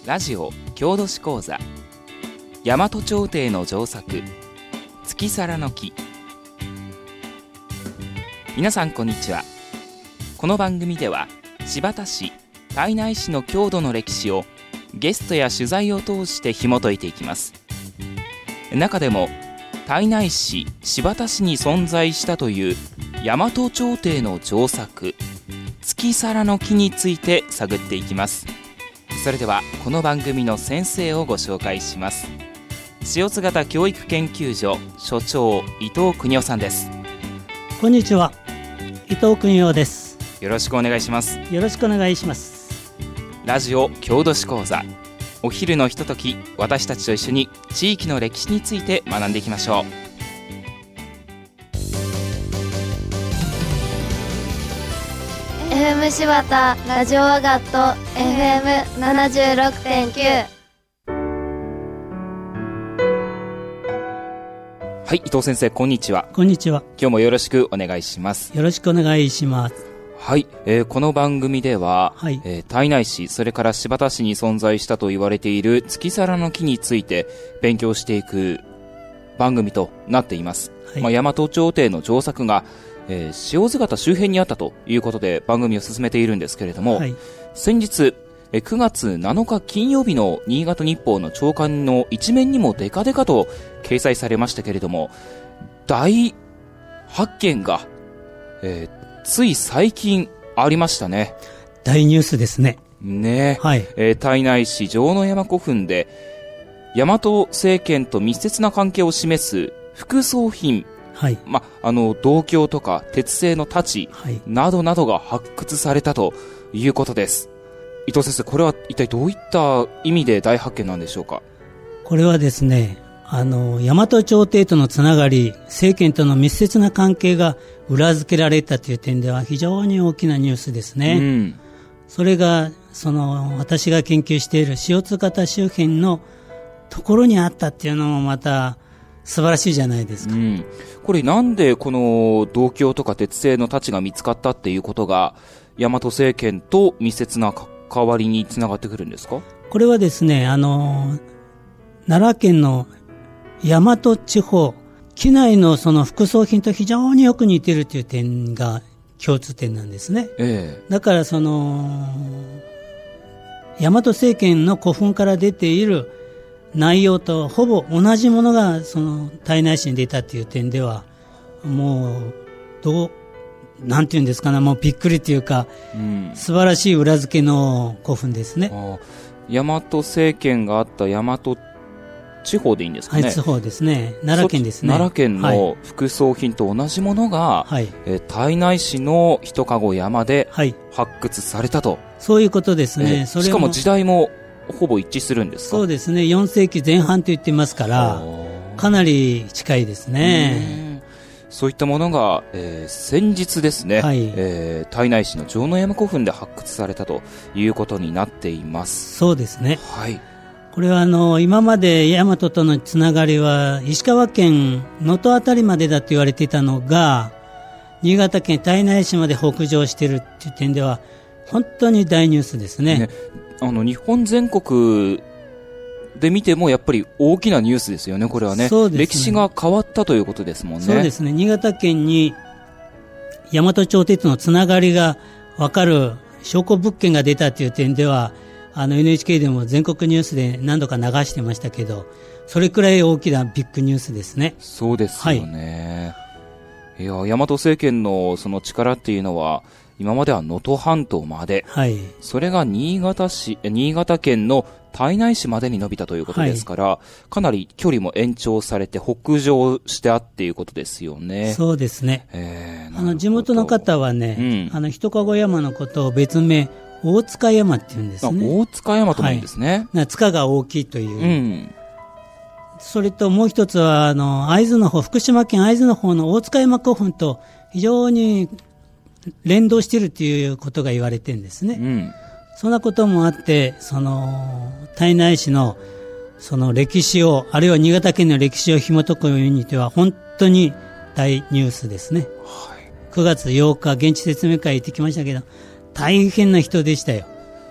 ラジオ郷土史講座、大和朝廷の上作、月皿の木。皆さんこんにちは。この番組では新発田市、胎内市の郷土の歴史をゲストや取材を通して紐解いていきます。中でも胎内市、新発田市に存在したという大和朝廷の上作、月皿の木について探っていきます。それではこの番組の先生をご紹介します。塩津型教育研究所所長、伊藤邦夫さんです。 こんにちは、伊藤邦夫です。 よろしくお願いします。 よろしくお願いします。 ラジオ郷土史講座、お昼のひととき、私たちと一緒に地域の歴史について学んでいきましょう。 FM 新発田ラジオアガット FM76.9。 はい、伊藤先生、こんにちは。 こんにちは。 今日もよろしくお願いします。 よろしくお願いします。 はい、この番組では、 はい、 胎内市、それから新発田市に存在したと言われている月皿の木について勉強していく番組となっています。はい、大和朝廷の上作が塩津型周辺にあったということで番組を進めているんですけれども、はい、先日9月7日金曜日の新潟日報の朝刊の一面にもデカデカと掲載されましたけれども、大発見が、つい最近ありましたね。 大ニュースですね。 ね、はい、胎内市城之山古墳で大和政権と密接な関係を示す副葬品、はい、銅鏡とか鉄製の太刀、はい、などなどが発掘されたということです。伊藤先生、これは一体どういった意味で大発見なんでしょうか？ これはですね、大和朝廷とのつながり、政権との密接な関係が裏付けられたという点では非常に大きなニュースですね。うん、それが私が研究している塩津型周辺のところにあったっていうのもまた素晴らしいじゃないですか。うん、 これなんでこの銅鏡とか鉄製の太刀が見つかったっていうことが大和政権と密接な関わりにつながってくるんですか？ これはですね、奈良県の大和地方畿内のその副葬品と非常によく似ているという点が共通点なんですね。だから大和政権の古墳から出ている内容とほぼ同じものが胎内市に出たという点ではもうなんていうんですかね、もうびっくりというか、素晴らしい裏付けの古墳ですね。 大和政権があった大和地方でいいんですかね？ はい、地方ですね。奈良県ですね。 奈良県の副葬品と同じものが、はい、胎内市の一籠山で発掘されたと、はい、 そういうことですね。 しかも時代もほぼ一致するんですか？ そうですね。4世紀前半と言ってますからかなり近いですね。 そういったものが、先日ですね、はい、胎内市の城之山古墳で発掘されたということになっています。 そうですね。 はい、 これは今まで大和とのつながりは石川県能登あたりまでだと言われていたのが、新潟県胎内市まで北上しているという点では本当に大ニュースですね。 日本全国で見てもやっぱり大きなニュースですよね、これはね。そうですね。歴史が変わったということですもんね。 そうですね。新潟県に大和朝廷とのつながりが分かる証拠物件が出たという点ではNHK でも全国ニュースで何度か流してましたけど、それくらい大きなビッグニュースですね。 そうですよね。はい、いや、大和政権のその力っていうのは今までは能登半島まで、はい、それが新潟県の胎内市までに伸びたということですから、はい、かなり距離も延長されて北上してあっていうことですよね。 そうですね。地元の方はね、一籠山のことを別名大塚山って言うんですね。 大塚山とも言うんですね。 はい、塚が大きいという、それともう一つは会津の方、福島県会津の方の大塚山古墳と非常に連動しているということが言われてるんですね。そんなこともあって胎内市の歴史を、あるいは新潟県の歴史を紐解く上にては本当に大ニュースですね。はい、9月8日現地説明会行ってきましたけど大変な人でしたよ。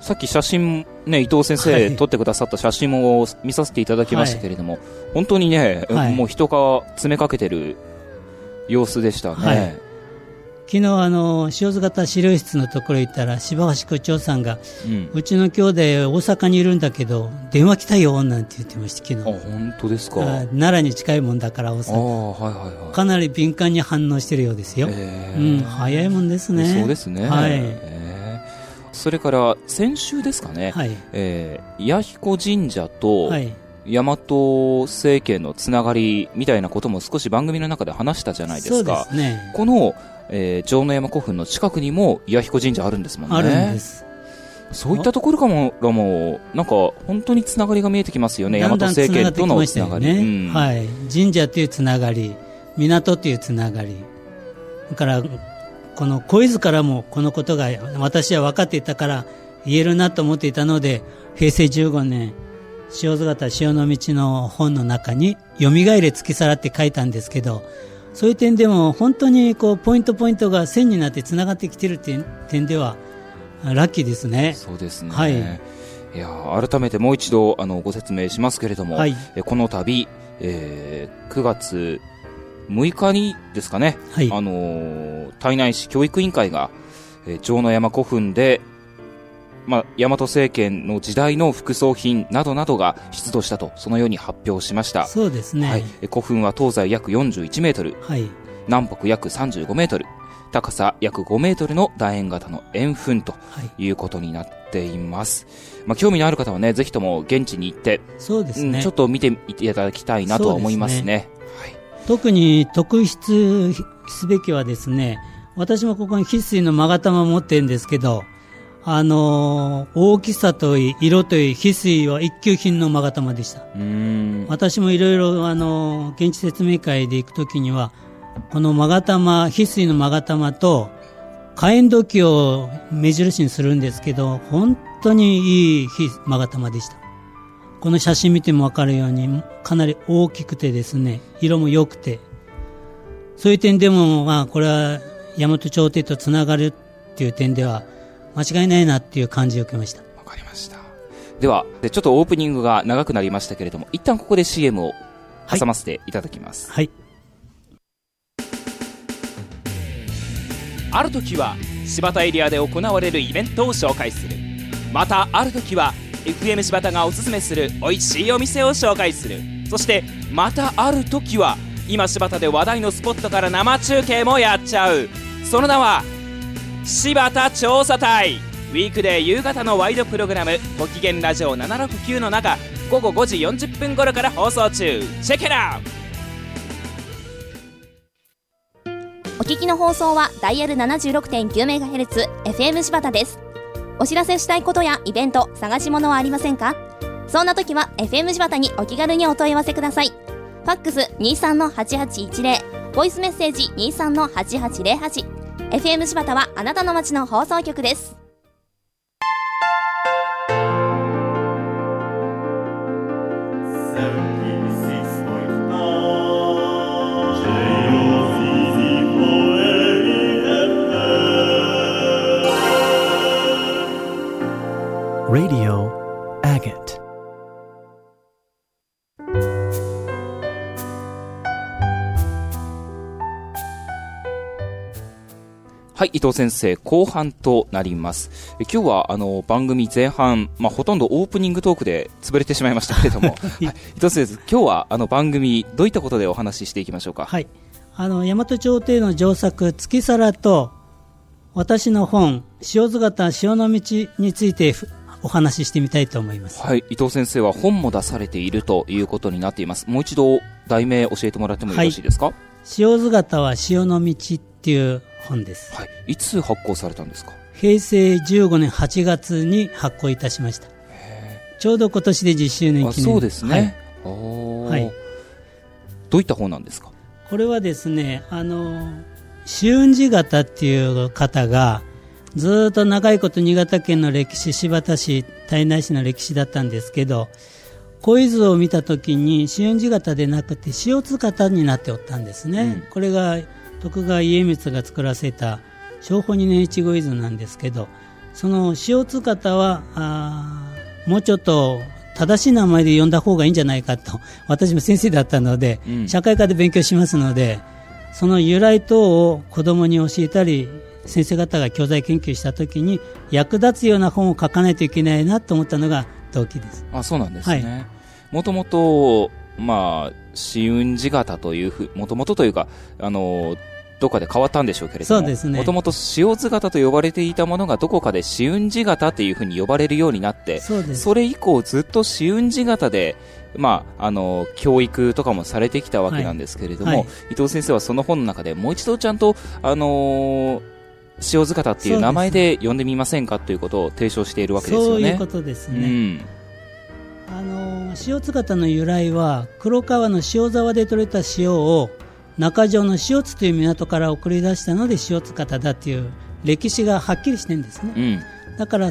さっき写真、ね、伊藤先生、撮ってくださった写真も見させていただきましたけれども、本当にね、もう人が詰めかけてる様子でしたね。 昨日塩津型資料室のところ行ったら柴橋区長さんが、うちの兄弟大阪にいるんだけど電話来たよなんて言ってました。昨日。 本当ですか。 奈良に近いもんだから大阪、かなり敏感に反応してるようですよ。早いもんですね。 そうですね。それから先週ですかね、弥彦神社と、大和政権のつながりみたいなことも少し番組の中で話したじゃないですか。 そうですね。 この城之山古墳の近くにも弥彦神社あるんですもんね。 あるんです。 そういったところからもなんか本当につながりが見えてきますよね。大和政権とのつながり、 神社というつながり、港というつながり、だからこの小泉からもこのことが私は分かっていたから言えるなと思っていたので、平成15年塩津型潮の道の本の中によみがえれ月皿って書いたんですけど、そういう点でも本当にこうポイントが線になってつながってきているという点ではラッキーですね。 そうですね。いや改めてもう一度ご説明しますけれども、この度、9月6日にですかね、胎内市教育委員会が、城之山古墳で、大和政権の時代の副葬品などなどが出土したと、そのように発表しました。 そうですね。 古墳は東西約41メートル、南北約35メートル、高さ約5メートルの楕円型の円墳ということになっています。興味のある方はね、ぜひとも現地に行って、 そうですね、 ちょっと見ていただきたいなとは思いますね。 特に特筆すべきはですね、私もここに翡翠の勾玉を持ってるんですけど、大きさといい色といい翡翠は一級品の勾玉でした。私もいろいろ現地説明会で行くときにはこの勾玉、翡翠の勾玉と火炎土器を目印にするんですけど、本当にいい勾玉でした。この写真見ても分かるようにかなり大きくてですね、色も良くて、そういう点でもこれは大和朝廷とつながるっていう点では間違いないなっていう感じを受けました。 わかりました。ではちょっとオープニングが長くなりましたけれども、一旦ここで CM を挟ませていただきます。ある時は柴田エリアで行われるイベントを紹介する。またある時は FM 柴田がおすすめする美味しいお店を紹介する。そしてまたある時は今柴田で話題のスポットから生中継もやっちゃう。その名は柴田調査隊。ウィークデー夕方のワイドプログラムご機嫌ラジオ769の中、午後5時40分頃から放送中。チェケラお聞きの放送はダイヤル 76.9MHz FM 柴田です。お知らせしたいことやイベント、探し物はありませんか？そんな時は FM 柴田にお気軽にお問い合わせください。ファックス 23-8810、ボイスメッセージ 23-8808。FM 柴田はあなたの街の放送局です。 Radio Agate。 はい、伊藤先生、後半となります。今日は番組前半、ほとんどオープニングトークで潰れてしまいましたけれども、伊藤先生、今日は番組どういったことでお話ししていきましょうか。 はい、大和朝廷の上作月皿と私の本塩津型潮の道についてお話ししてみたいと思います。 はい、伊藤先生は本も出されているということになっています。もう一度題名教えてもらってもよろしいですか？ 塩津型は潮の道っていう本です。 はい、いつ発行されたんですか？ 平成15年8月に発行いたしました。ちょうど今年で10周年記念。 そうですね。 はい。 どういった本なんですか？ これはですね、紫雲寺型っていう方がずっと長いこと新潟県の歴史、新発田市、胎内市の歴史だったんですけど、小伊豆を見たときに紫雲寺型でなくて塩津型になっておったんですね。これが徳川家光が作らせた正保2年越後伊豆なんですけど、 その塩津方はもうちょっと正しい名前で呼んだ方がいいんじゃないかと、私も先生だったので、社会科で勉強しますので、その由来等を子どもに教えたり、先生方が教材研究したときに役立つような本を書かないといけないなと思ったのが動機です。 そうなんですね。もともと紫雲寺型というもともとというかどっかで変わったんでしょうけれども、もともと塩津型と呼ばれていたものがどこかで紫雲寺型というふうに呼ばれるようになって、それ以降ずっと紫雲寺型で、教育とかもされてきたわけなんですけれども、伊藤先生はその本の中でもう一度ちゃんと、塩津型っていう名前で呼んでみませんかということを提唱しているわけですよね。 そういうことですね。塩津型の由来は黒川の塩沢で採れた塩を中条の塩津という港から送り出したので塩津型だという歴史がはっきりしてるんですね。だから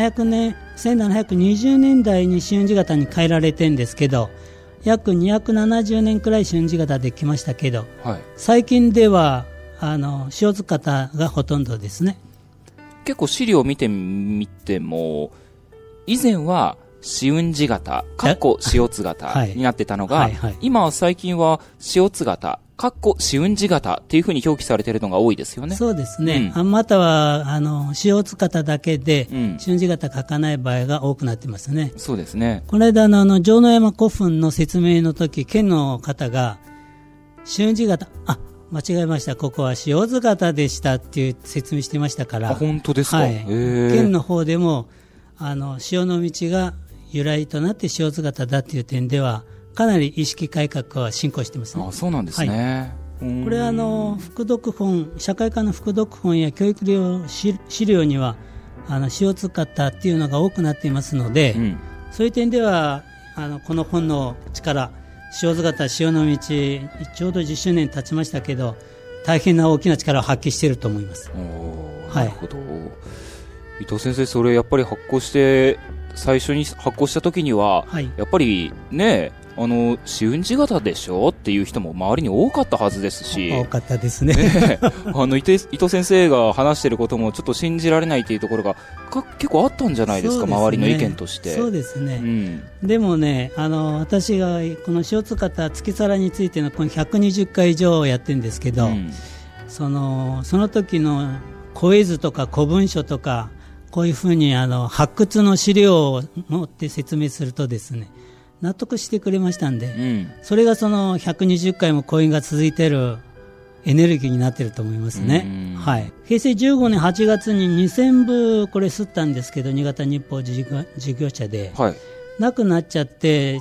1720年代に紫雲寺型に変えられてるんですけど、約270年くらい紫雲寺型できましたけど、最近では塩津型がほとんどですね。 結構資料を見てみても以前は紫雲寺型塩津型になってたのが、今は最近は塩津型紫雲寺型っていうふうに表記されているのが多いですよね。 そうですね。または塩津型だけで紫雲寺型書かない場合が多くなってますね。 そうですね。 この間城之山古墳の説明の時、県の方が紫雲寺型間違えました、ここは塩津型でしたっていう説明してましたから。 本当ですか。 県の方でも塩の道が由来となって塩津型だという点ではかなり意識改革は進行していますね。 そうなんですね。 これ副読本、社会科の副読本や教育資料には塩津型っていうのが多くなっていますので、そういう点ではこの本の力、塩津型塩の道ちょうど10周年経ちましたけど、大変な大きな力を発揮していると思います。 なるほど。伊藤先生、それやっぱり最初に発行した時には、やっぱりね、紫雲寺型でしょっていう人も周りに多かったはずですし。 多かったですね。 伊藤先生が話していることもちょっと信じられないというところが結構あったんじゃないですか、周りの意見として。 そうですね。でもね、私がこの塩津型月皿についてのこの120回以上やってるんですけど、その時の古絵図とか古文書とか、こういうふうに発掘の資料を持って説明するとですね、納得してくれましたんで、それがその120回も講演が続いているエネルギーになっていると思いますね。平成15年8月に2000部これ吸ったんですけど、新潟日報事業者で、なくなっちゃって、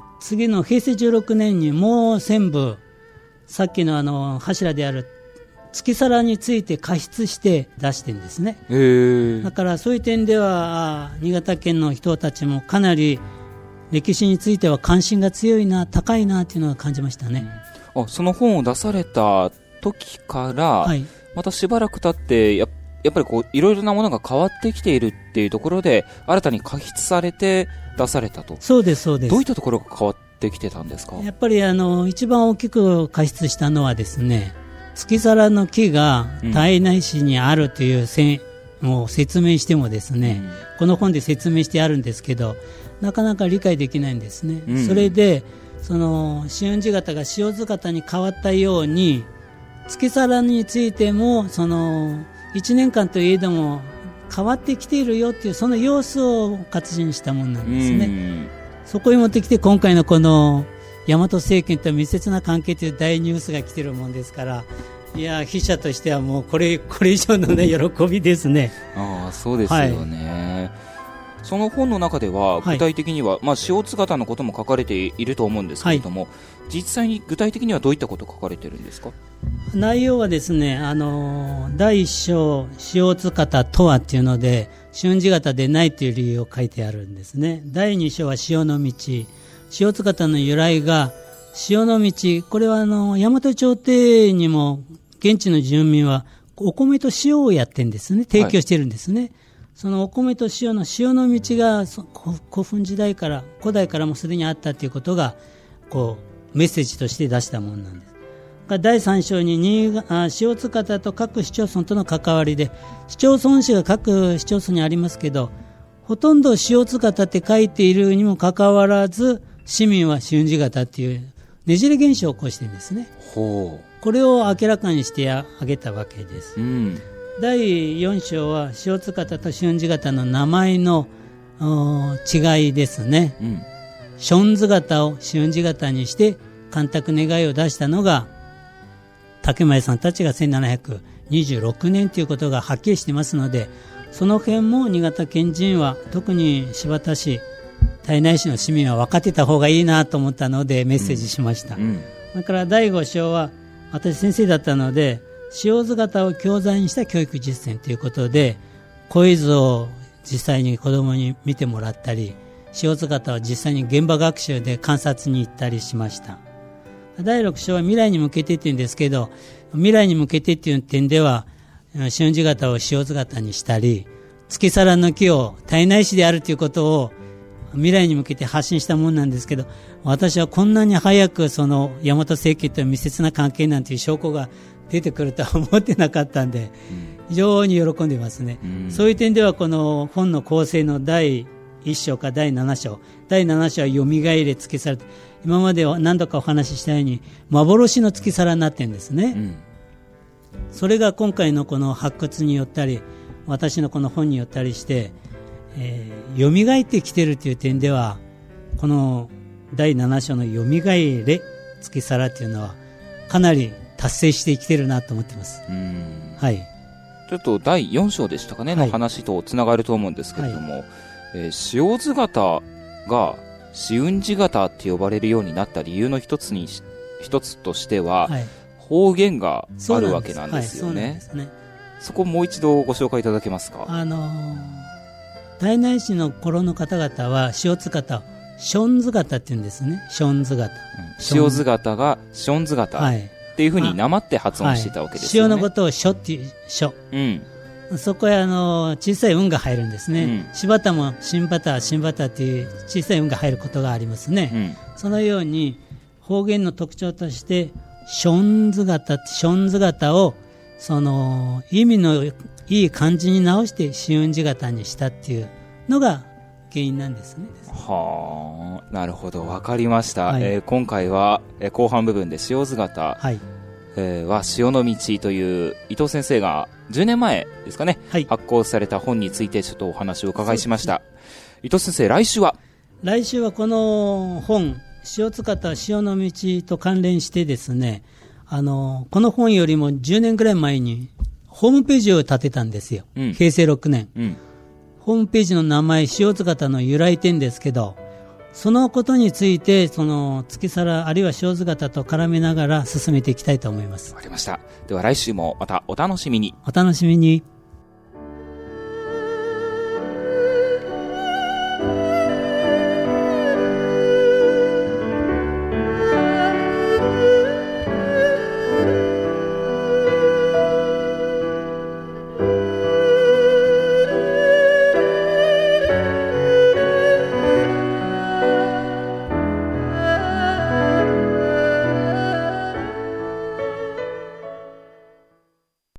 次の平成16年にもう1000部、さっきの柱である月皿について加筆して出してるんですね。だからそういう点では新潟県の人たちもかなり歴史については関心が強いな、高いなというのを感じましたね。 その本を出された時から、またしばらく経ってやっぱりいろいろなものが変わってきているっていうところで新たに加筆されて出されたと。 そうですそうです。 どういったところが変わってきてたんですか。 やっぱり一番大きく加筆したのはですね、月皿の木が胎内市にあるというもう説明してもですね、この本で説明してあるんですけど、なかなか理解できないんですね。それで紫雲寺型が塩津型に変わったように、月皿についても1年間といえども変わってきているよというその様子を活字にしたものなんですね。そこに持ってきて、今回のこの大和政権と密接な関係という大ニュースが来ているもんですから、いや筆者としてはもうこれ以上の、ね、喜びですね。 そうですよね。その本の中では具体的には、塩津型のことも書かれていると思うんですけれども、実際に具体的にはどういったことが書かれているんですか。 内容はですね、第一章塩津型とはっていうので、紫雲寺型でないという理由を書いてあるんですね。第二章は塩の道、塩津型の由来が塩の道、これは大和朝廷にも現地の住民はお米と塩をやってるんですね、提供してるんですね。そのお米と塩の道が古墳時代から古代からもすでにあったということがメッセージとして出したものなんです。 第3章に塩津方と各市町村との関わりで、市町村市が各市町村にありますけど、ほとんど塩津方って書いているにもかかわらず、市民は塩津方っていうねじれ現象を起こしてるんですね。 ほう。 これを明らかにしてあげたわけです。第4章は塩津方と塩津方の名前の違いですね。塩津方を塩津方にして干拓願いを出したのが竹前さんたちが1726年ということがはっきりしてますので、その辺も新潟県人は、特に新発田市胎内市の市民は分かってた方がいいなと思ったのでメッセージしました。それから第5章は、私先生だったので塩津方を教材にした教育実践ということで、小図を実際に子どもに見てもらったり、塩津方を実際に現場学習で観察に行ったりしました。第6章は未来に向けてっていうんですけど、未来に向けてっていう点では、塩津方を塩津方にしたり、月皿の木を胎内市であるということを未来に向けて発信したものなんですけど、私はこんなに早くその大和政権と密接な関係なんていう証拠が出てくるとは思ってなかったんで、非常に喜んでいますね。そういう点ではこの本の構成の第1章か第7章、第7章はよみがえれ月皿、今までは何度かお話ししたように幻の月皿になってるんですね。それが今回のこの発掘によったり、私のこの本によったりしてよみがえってきているという点では、この第7章のよみがえれ月皿というのはかなり達成してきているなと思っています。はい、 ちょっと第4章でしたかね、の話とつながると思うんですけれども、塩津方が塩津方って呼ばれるようになった理由の一つとしては、方言があるわけなんですよね。そこをもう一度ご紹介いただけますか。 胎内市の頃の方々は塩津方を塩津方って言うんですね。塩津方、 塩津方が塩津方っていうふうになまって発音してたわけですよね。 塩のことをしょっていうしょ、そこへ小さい運が入るんですね。柴田も新バタっていう小さい運が入ることがありますね。そのように方言の特徴として塩津方をその意味のいい漢字に直して塩津方にしたっていうのが原因なんですね。 はあ、なるほど、わかりました。今回は後半部分で塩津方は塩の道という伊藤先生が10年前ですかね、発行された本についてちょっとお話をお伺いしました。伊藤先生、来週はこの本塩津方塩の道と関連してですね、この本よりも10年ぐらい前にホームページを立てたんですよ。平成6年、ホームページの名前塩津方の由来点ですけど、そのことについてその月皿あるいは塩津方と絡めながら進めていきたいと思います。 わかりました。では来週もまたお楽しみに。 お楽しみに。